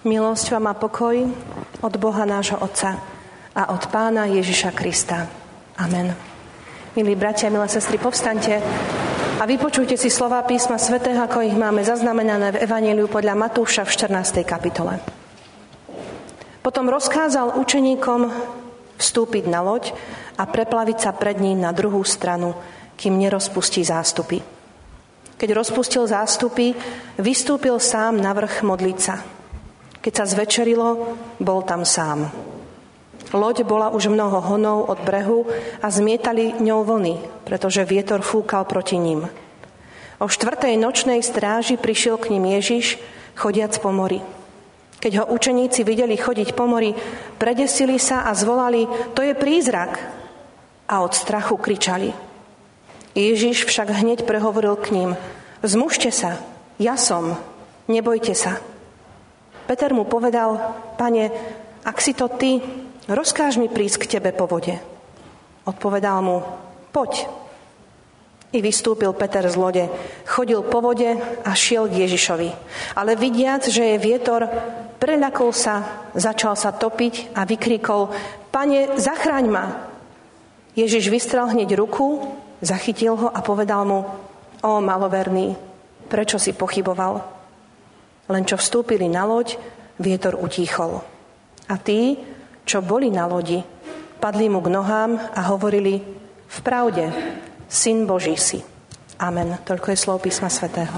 Milosť vám a pokoj od Boha nášho Otca a od Pána Ježiša Krista. Amen. Milí bratia, milé sestry, povstaňte a vypočujte si slová písma svätého, ako ich máme zaznamenané v Evanjeliu podľa Matúša v 14. kapitole. Potom rozkázal učeníkom vstúpiť na loď a preplaviť sa pred ním na druhú stranu, kým nerozpustí zástupy. Keď rozpustil zástupy, vystúpil sám na vrch modliť sa. Keď sa zvečerilo, bol tam sám. Loď bola už mnoho honov od brehu a zmietali ňou vlny, pretože vietor fúkal proti ním. O 4. nočnej stráži prišiel k ním Ježiš, chodiac po mori. Keď ho učeníci videli chodiť po mori, predesili sa a zvolali: to je prízrak! A od strachu kričali. Ježiš však hneď prehovoril k ním: zmužte sa, ja som, nebojte sa. Peter mu povedal: Pane, ak si to ty, rozkáž mi prísť k tebe po vode. Odpovedal mu: poď. I vystúpil Peter z lode, chodil po vode a šiel k Ježišovi. Ale vidiac, že je vietor, preľakol sa, začal sa topiť a vykríkol: Pane, zachráň ma. Ježiš vystrel hneď ruku, zachytil ho a povedal mu: ó maloverný, prečo si pochyboval? Len čo vstúpili na loď, vietor utíchol. A tí, čo boli na lodi, padli mu k nohám a hovorili: vpravde, Syn Boží si. Amen. Toľko je slov písma svätého.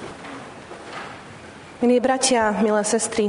Milí bratia, milé sestry,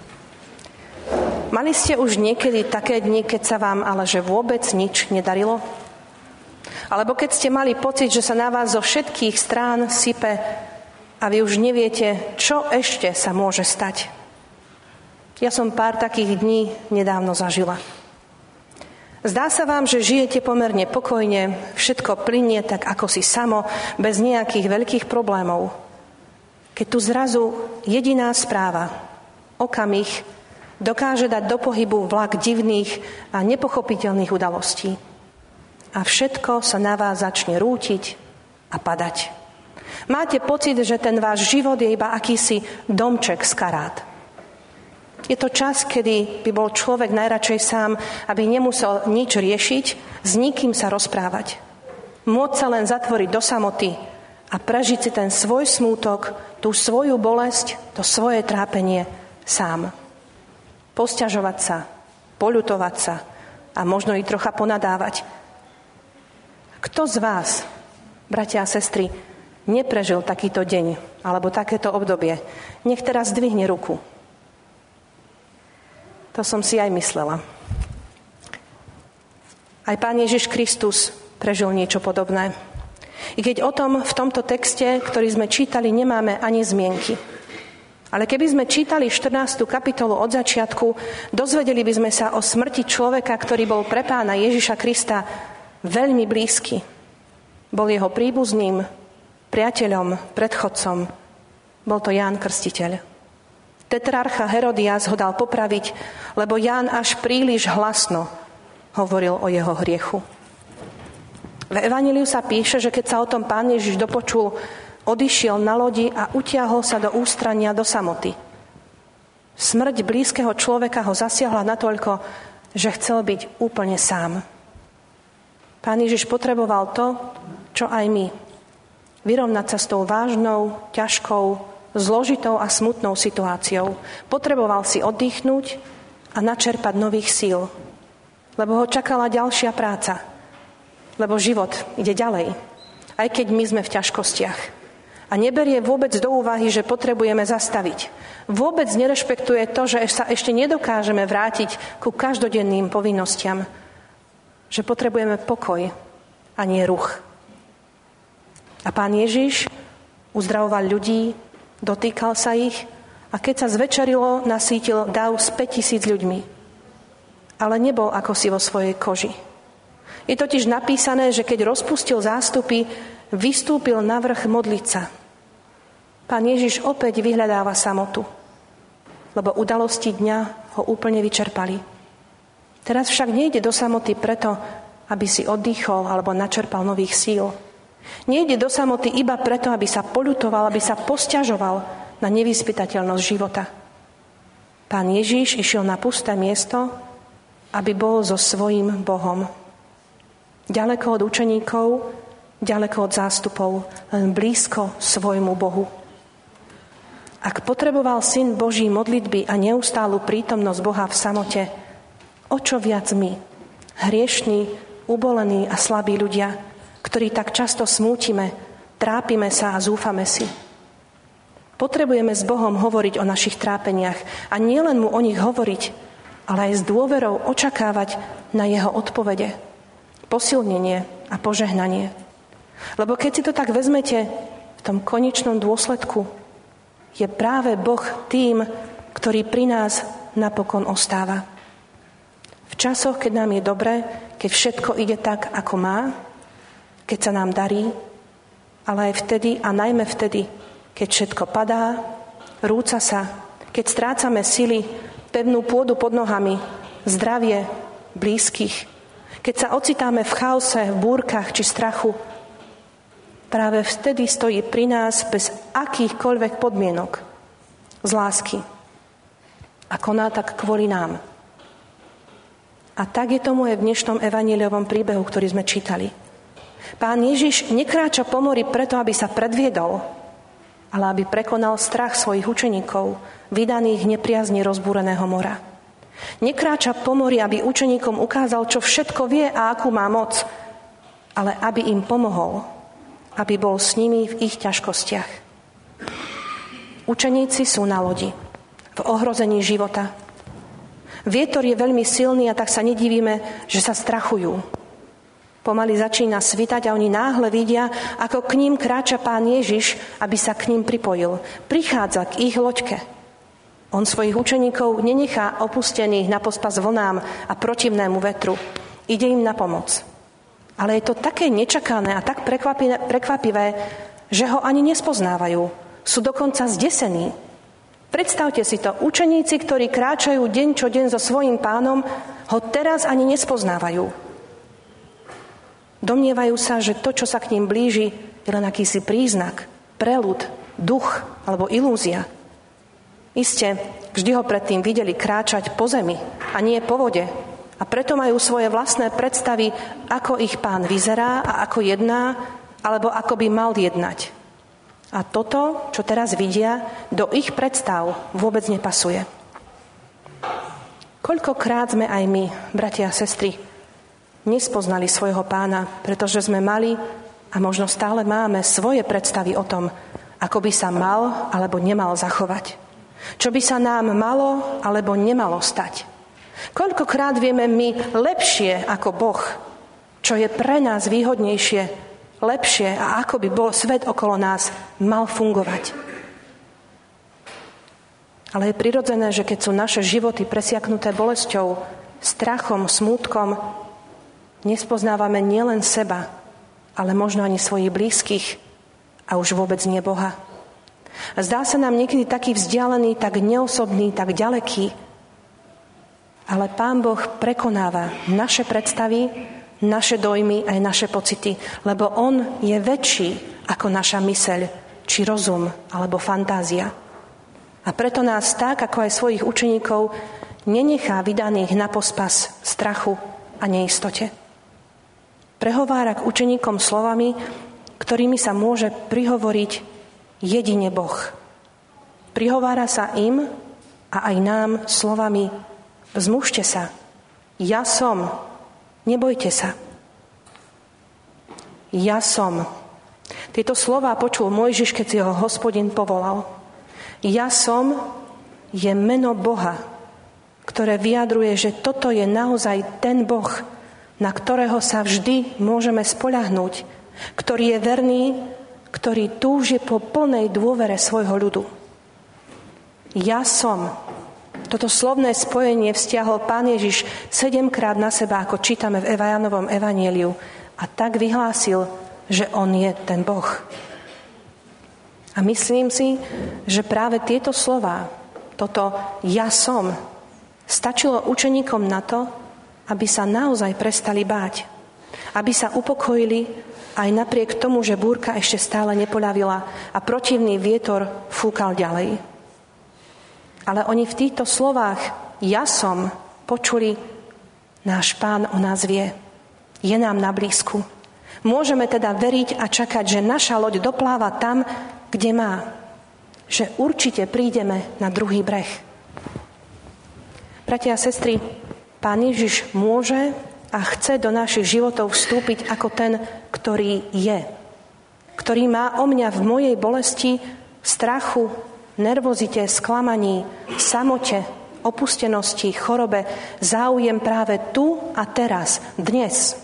mali ste už niekedy také dni, keď sa vám ale že vôbec nič nedarilo? Alebo keď ste mali pocit, že sa na vás zo všetkých strán sype a vy už neviete, čo ešte sa môže stať? Ja som pár takých dní nedávno zažila. Zdá sa vám, že žijete pomerne pokojne, všetko plynie tak ako si samo, bez nejakých veľkých problémov. Keď tu zrazu jediná správa, okamih, dokáže dať do pohybu vlak divných a nepochopiteľných udalostí. A všetko sa na vás začne rútiť a padať. Máte pocit, že ten váš život je iba akýsi domček z karát. Je to čas, kedy by bol človek najradšej sám, aby nemusel nič riešiť, s nikým sa rozprávať. Môcť sa len zatvoriť do samoty a prežiť si ten svoj smútok, tú svoju bolesť, to svoje trápenie sám. Posťažovať sa, poľutovať sa a možno i trocha ponadávať. Kto z vás, bratia a sestry, neprežil takýto deň alebo takéto obdobie? Nech teraz zdvihne ruku. To som si aj myslela. Aj Pán Ježiš Kristus prežil niečo podobné. I keď o tom v tomto texte, ktorý sme čítali, nemáme ani zmienky. Ale keby sme čítali 14. kapitolu od začiatku, dozvedeli by sme sa o smrti človeka, ktorý bol pre Pána Ježiša Krista veľmi blízky. Bol jeho príbuzným, priateľom, predchodcom. Bol to Ján Krstiteľ. Tetrarcha Herodias ho dal popraviť, lebo Ján až príliš hlasno hovoril o jeho hriechu. V Evanjeliu sa píše, že keď sa o tom Pán Ježiš dopočul, odišiel na lodi a utiahol sa do ústrania, do samoty. Smrť blízkeho človeka ho zasiahla natoľko, že chcel byť úplne sám. Pán Ježiš potreboval to, čo aj my. Vyrovnať sa s tou vážnou, ťažkou, zložitou a smutnou situáciou. Potreboval si oddychnúť a načerpať nových síl, lebo ho čakala ďalšia práca, lebo život ide ďalej, aj keď my sme v ťažkostiach. A neberie vôbec do úvahy, že potrebujeme zastaviť. Vôbec nerešpektuje to, že sa ešte nedokážeme vrátiť ku každodenným povinnostiam, že potrebujeme pokoj a nie ruch. A Pán Ježiš uzdravoval ľudí, dotýkal sa ich a keď sa zvečerilo, nasýtil dav s 5000 ľuďmi. Ale nebol ako si vo svojej koži. Je totiž napísané, že keď rozpustil zástupy, vystúpil na vrch modliť sa. Pán Ježiš opäť vyhľadáva samotu, lebo udalosti dňa ho úplne vyčerpali. Teraz však nejde do samoty preto, aby si oddychol alebo načerpal nových síl. Nejde do samoty iba preto, aby sa poľutoval, aby sa posťažoval na nevyspytateľnosť života. Pán Ježiš išiel na pusté miesto, aby bol so svojím Bohom. Ďaleko od učeníkov, ďaleko od zástupov, len blízko svojmu Bohu. Ak potreboval Syn Boží modlitby a neustálu prítomnosť Boha v samote, o čo viac my, hriešní, ubolení a slabí ľudia, ktorí tak často smútime, trápime sa a zúfame si. Potrebujeme s Bohom hovoriť o našich trápeniach a nielen mu o nich hovoriť, ale aj s dôverou očakávať na jeho odpovede, posilnenie a požehnanie. Lebo keď si to tak vezmete, v tom konečnom dôsledku je práve Boh tým, ktorý pri nás napokon ostáva. V časoch, keď nám je dobre, keď všetko ide tak, ako má, keď sa nám darí, ale aj vtedy a najmä vtedy, keď všetko padá, rúca sa, keď strácame sily, pevnú pôdu pod nohami, zdravie blízkych, keď sa ocitáme v chaose, v búrkach či strachu, práve vtedy stojí pri nás bez akýchkoľvek podmienok z lásky. A koná tak kvôli nám. A tak je tomu aj v dnešnom evanjeliovom príbehu, ktorý sme čítali. Pán Ježiš nekráča po mori preto, aby sa predviedol, ale aby prekonal strach svojich učeníkov, vydaných nepriazne rozbúreného mora. Nekráča po mori, aby učeníkom ukázal, čo všetko vie a akú má moc, ale aby im pomohol, aby bol s nimi v ich ťažkostiach. Učeníci sú na lodi, v ohrození života. Vietor je veľmi silný a tak sa nedivíme, že sa strachujú. Pomaly začína svitať a oni náhle vidia, ako k ním kráča Pán Ježiš, aby sa k ním pripojil. Prichádza k ich loďke. On svojich učeníkov nenechá opustených na pospas vlnám a protivnému vetru. Ide im na pomoc. Ale je to také nečakané a tak prekvapivé, že ho ani nespoznávajú. Sú dokonca zdesení. Predstavte si to, učeníci, ktorí kráčajú deň čo deň so svojím Pánom, ho teraz ani nespoznávajú. Domnievajú sa, že to, čo sa k ním blíži, je len akýsi príznak, preľud, duch alebo ilúzia. Iste, vždy ho predtým videli kráčať po zemi a nie po vode. A preto majú svoje vlastné predstavy, ako ich Pán vyzerá a ako jedná, alebo ako by mal jednať. A toto, čo teraz vidia, do ich predstav vôbec nepasuje. Koľkokrát sme aj my, bratia a sestry, nespoznali svojho Pána, pretože sme mali a možno stále máme svoje predstavy o tom, ako by sa mal alebo nemal zachovať. Čo by sa nám malo alebo nemalo stať. Koľkokrát vieme my lepšie ako Boh, čo je pre nás výhodnejšie, lepšie a ako by bol svet okolo nás mal fungovať. Ale je prirodzené, že keď sú naše životy presiaknuté bolesťou, strachom, smútkom, nespoznávame nielen seba, ale možno ani svojich blízkych a už vôbec nie Boha. Zdá sa nám niekedy taký vzdialený, tak neosobný, tak ďaleký, ale Pán Boh prekonáva naše predstavy, naše dojmy aj naše pocity, lebo On je väčší ako naša myseľ, či rozum, alebo fantázia. A preto nás tak, ako aj svojich učeníkov, nenechá vydaných na pospas strachu a neistote. Prehovára k učeníkom slovami, ktorými sa môže prihovoriť jedine Boh. Prihovára sa im a aj nám slovami: vzmužte sa, ja som, nebojte sa. Ja som. Tieto slová počul Mojžiš, keď si ho Hospodin povolal. Ja som je meno Boha, ktoré vyjadruje, že toto je naozaj ten Boh, na ktorého sa vždy môžeme spoľahnúť, ktorý je verný, ktorý túži po plnej dôvere svojho ľudu. Ja som. Toto slovné spojenie vzťahol Pán Ježiš 7-krát na seba, ako čítame v Jánovom evanjeliu, a tak vyhlásil, že on je ten Boh. A myslím si, že práve tieto slová, toto ja som, stačilo učeníkom na to, aby sa naozaj prestali báť. Aby sa upokojili aj napriek tomu, že búrka ešte stále nepoľavila a protivný vietor fúkal ďalej. Ale oni v týchto slovách ja som počuli, náš Pán o nás vie. Je nám na blízku. Môžeme teda veriť a čakať, že naša loď dopláva tam, kde má. Že určite prídeme na druhý breh. Bratia a sestry, Pán Ježiš môže a chce do našich životov vstúpiť ako ten, ktorý je. Ktorý má o mňa v mojej bolesti, strachu, nervozite, sklamaní, samote, opustenosti, chorobe záujem práve tu a teraz, dnes.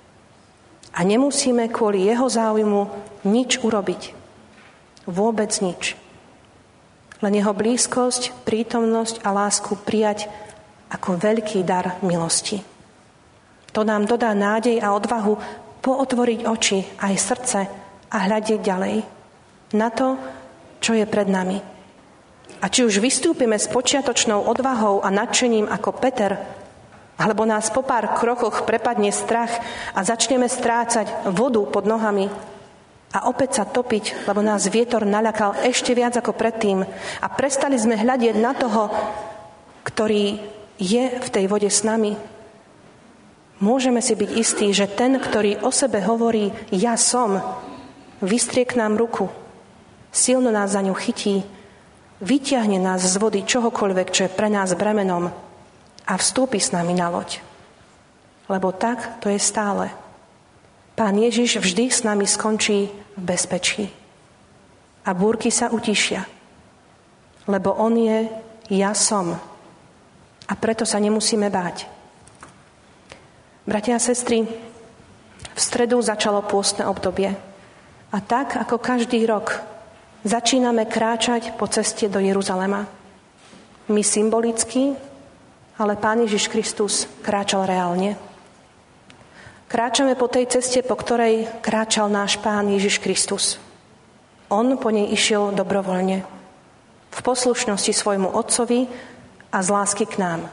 A nemusíme kvôli jeho záujmu nič urobiť. Vôbec nič. Len jeho blízkosť, prítomnosť a lásku prijať ako veľký dar milosti. To nám dodá nádej a odvahu pootvoriť oči aj srdce a hľadiť ďalej na to, čo je pred nami. A či už vystúpime s počiatočnou odvahou a nadšením ako Peter, alebo nás po pár krokoch prepadne strach a začneme strácať vodu pod nohami a opäť sa topiť, lebo nás vietor naľakal ešte viac ako predtým a prestali sme hľadieť na toho, ktorý je v tej vode s nami. Môžeme si byť istí, že ten, ktorý o sebe hovorí ja som, vystrie k nám ruku, silno nás za ňu chytí, vyťahne nás z vody čohokoľvek, čo je pre nás bremenom a vstúpi s nami na loď. Lebo tak to je stále. Pán Ježiš vždy s nami skončí v bezpečí. A búrky sa utišia. Lebo on je ja som. A preto sa nemusíme báť. Bratia a sestry, v stredu začalo pôstne obdobie. A tak, ako každý rok, začíname kráčať po ceste do Jeruzalema. My symbolicky, ale Pán Ježiš Kristus kráčal reálne. Kráčame po tej ceste, po ktorej kráčal náš Pán Ježiš Kristus. On po nej išiel dobrovoľne, v poslušnosti svojmu Otcovi a z lásky k nám.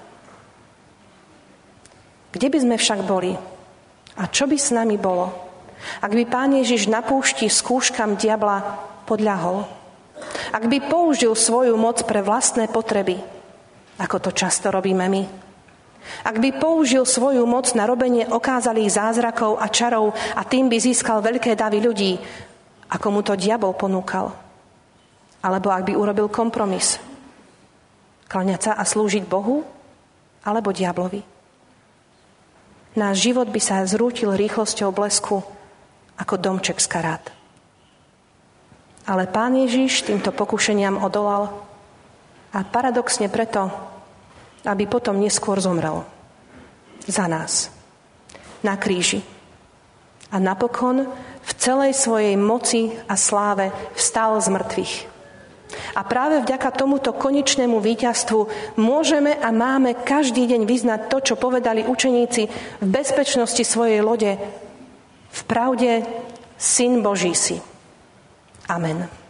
Kde by sme však boli? A čo by s nami bolo, ak by Pán Ježiš na púšti skúškam diabla podľahol? Ak by použil svoju moc pre vlastné potreby, ako to často robíme my? Ak by použil svoju moc na robenie okázalých zázrakov a čarov a tým by získal veľké davy ľudí, ako mu to diabol ponúkal? Alebo ak by urobil kompromis? Kláňať sa a slúžiť Bohu alebo diablovi? Náš život by sa zrútil rýchlosťou blesku ako domček z karát. Ale Pán Ježiš týmto pokušeniam odolal a paradoxne preto, aby potom neskôr zomrel za nás na kríži. A napokon v celej svojej moci a sláve vstal z mŕtvych. A práve vďaka tomuto konečnému víťazstvu môžeme a máme každý deň vyznať to, čo povedali učeníci v bezpečnosti svojej lode. V pravde Syn Boží si. Amen.